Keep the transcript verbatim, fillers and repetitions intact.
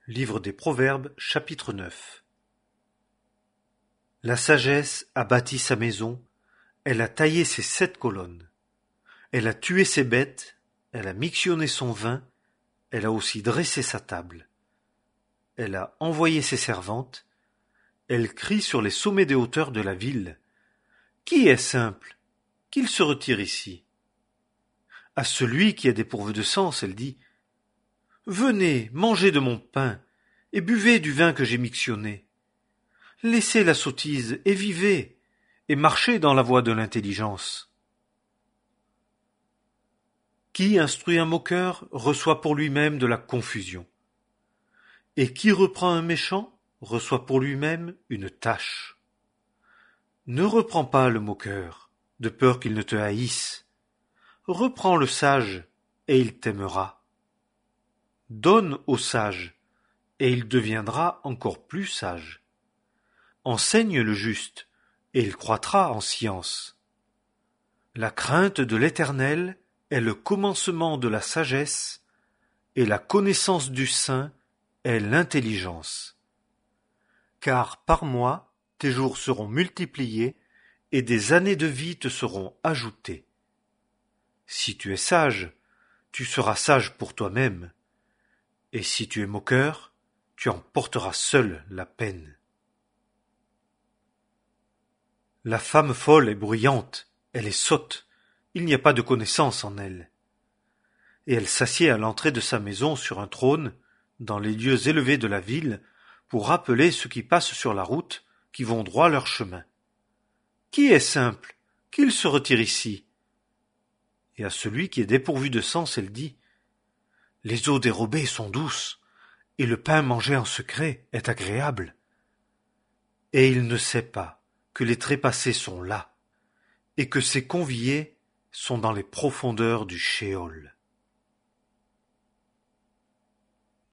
Livre des Proverbes, chapitre neuf. La sagesse a bâti sa maison, elle a taillé ses sept colonnes. Elle a tué ses bêtes, elle a mixionné son vin, elle a aussi dressé sa table. Elle a envoyé ses servantes, elle crie sur les sommets des hauteurs de la ville. Qui est simple? Qu'il se retire ici. À celui qui est dépourvu de sens, elle dit: Venez, mangez de mon pain, et buvez du vin que j'ai mixionné. Laissez la sottise et vivez, et marchez dans la voie de l'intelligence. Qui instruit un moqueur reçoit pour lui-même de la confusion. Et qui reprend un méchant reçoit pour lui-même une tâche. Ne reprends pas le moqueur, de peur qu'il ne te haïsse. Reprends le sage, et il t'aimera. Donne au sage, et il deviendra encore plus sage. Enseigne le juste, et il croîtra en science. La crainte de l'Éternel est le commencement de la sagesse, et la connaissance du saint est l'intelligence. Car par mois tes jours seront multipliés, et des années de vie te seront ajoutées. Si tu es sage, tu seras sage pour toi-même, et si tu es moqueur, tu en porteras seul la peine. La femme folle est bruyante, elle est sotte, il n'y a pas de connaissance en elle. Et elle s'assied à l'entrée de sa maison sur un trône, dans les lieux élevés de la ville, pour rappeler ceux qui passent sur la route, qui vont droit leur chemin. Qui est simple? Qu'il se retire ici. Et à celui qui est dépourvu de sens, elle dit: Les eaux dérobées sont douces, et le pain mangé en secret est agréable. Et il ne sait pas que les trépassés sont là, et que ses conviés sont dans les profondeurs du Sheol.